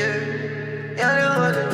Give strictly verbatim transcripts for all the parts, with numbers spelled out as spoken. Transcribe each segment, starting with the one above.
Yeah, yeah, you want it.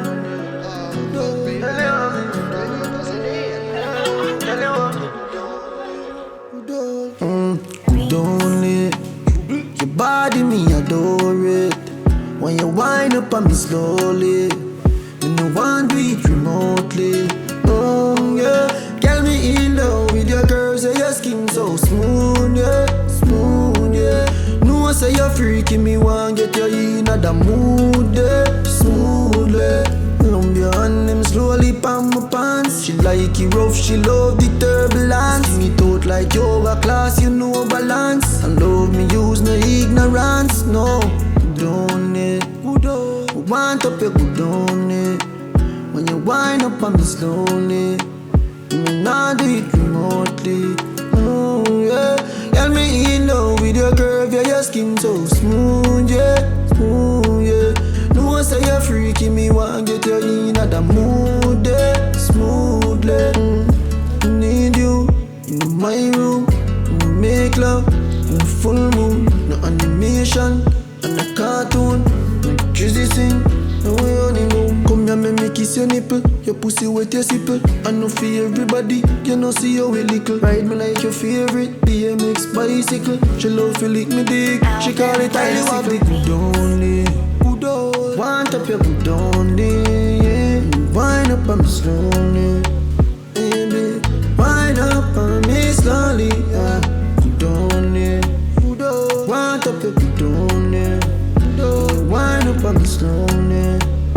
Mm, don't it? Your body, me adore it. When you wind up on me slowly, me no want do it remotely. Oh yeah, girl me in love with your curves and your skin so smooth, yeah, smooth, yeah. No say you're freaking me, want get you in the mood, yeah, smoothly. Lump your hand them slowly pan my pants. She like it rough, she love the turbulence. See me out like yoga class, you know balance. And love me use no ignorance, no. Don't it, want up your good on it. When you wind up on me slowly, me not do it remotely. Oh yeah, get me in love with your curve, yeah, your skin so smooth, yeah, smooth, yeah. No say you're freaking me, want get you in the mood, yeah, smoothly. Mm. Need you in my room, make love in the full moon, no animation and a cartoon, no cheesy sing, no honeymoon. Come here, make me kiss your nipple, your pussy wet, your sipple. I know for everybody, you know see how we little. Ride me like your favorite B M X bicycle. She love to lick me dick, she call it I have the good only. Want up your good only, yeah. Wind up on me slowly, baby. Wind up on me slowly, yeah. Good only. Want up your good only. Wind up on me slowly.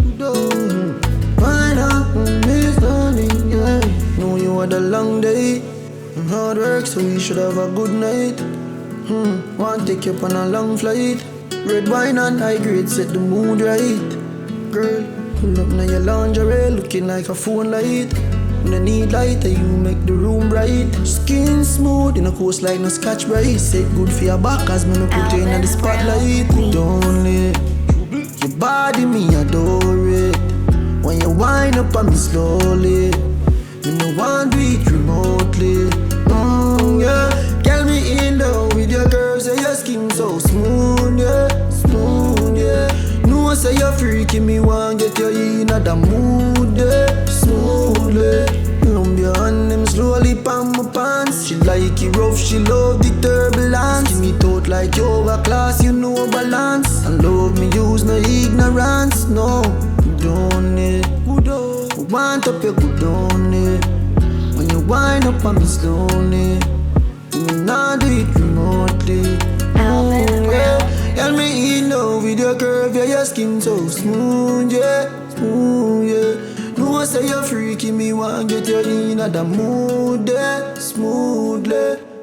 Wind up on me slowly, yeah. Know you had a long day and hard work, so we should have a good night. Hmm. Want take you up on a long flight. Red wine and high grade set the mood right. Girl, pull up now your lingerie, looking like a phone light. When I need light, you make the room bright. Skin smooth in a coast like no scotch bright. Say good for your back as me no put you in the spotlight. Don't it? Your body, me adore it. When you wind up on me slowly, me no want do it remotely. Mm, yeah, girl me in love with your curves and your skin so smooth, yeah, smooth, yeah. No say you're freaking me, want get you in the mood, yeah, smoothly. Lump your hand them slowly pan my pants. She like it rough, she love the turbulence. See me out like yoga class, you know balance. And love me use no ignorance, no. Don't it, want up your good on it. When you wind up on me slowly, me not do it remotely. Oh yeah, girl me in love with your curve, yeah, your skin so smooth, yeah, smooth, yeah. No say you're freaking me, want get you in the mood, yeah, smoothly.